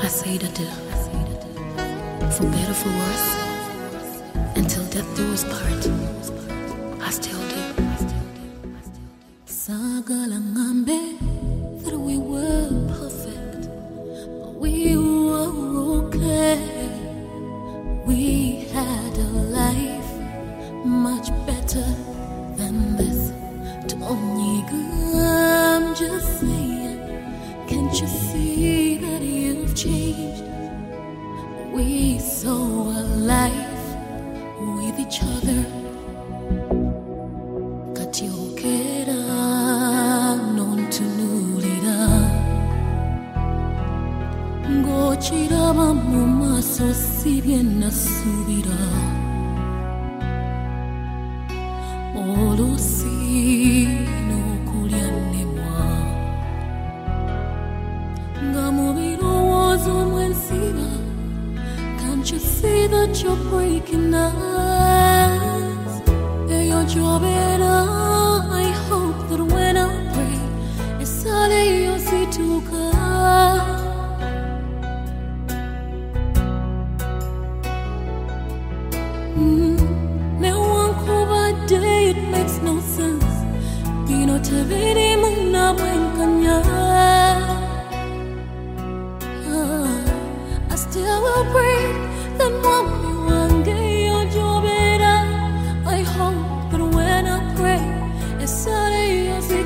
say that for better, for worse, until death do us part, I still do. Sagalangambe that we were perfect, but we were okay. We had a life much better than this. I'm just saying, can't you see that you've changed? We so alive with each other. Katiokera non tunulira ngochiraba mu maso sibye nasubira olusi can't you see that you're breaking us? You're job better. I hope that when I pray, it's all you see to come. No one could day, it makes no sense. You know, to be the moon up when I still will pray that mommy one day your job better. I hope that when I pray, it's all you see.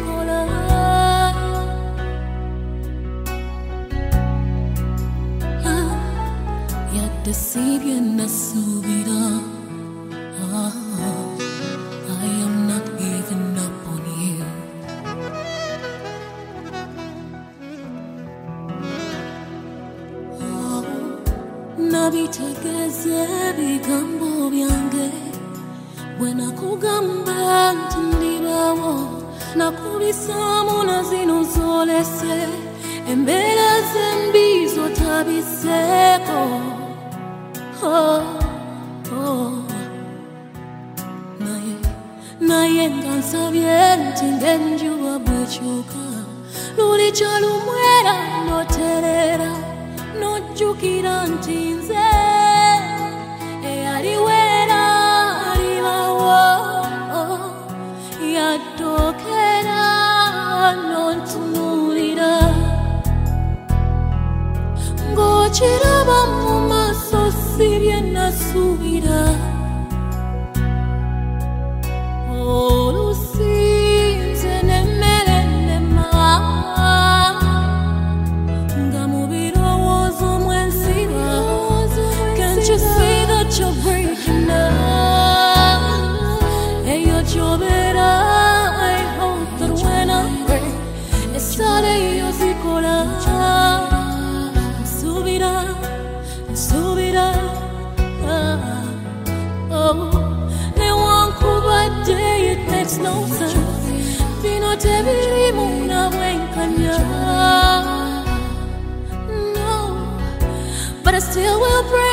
Yet the Savior nasubira. I am not giving up on you. Nabitegeze bigambo byange bwe nakugamba nti ndirawo nakubisamu na zino zolese embeera zembi zotabiseeko naye nga nsabye nti ng'enjuba bwekyuka luli kyolumwera noterera nojjukira nti nze eyaliwera alibawo yaddokera nontunuulira ng'okiraba mu maaso si bye nasuubira olusinze n'emmere nnema nga mu birowoozo mwe nsiba. Can't you see that you're breaking up? Hey, you're job better. I hope that when I pray, it's all you see. Subira, oh, they won't cover day, it makes no sense. Be not every moon I wink on you. No, but I still will pray.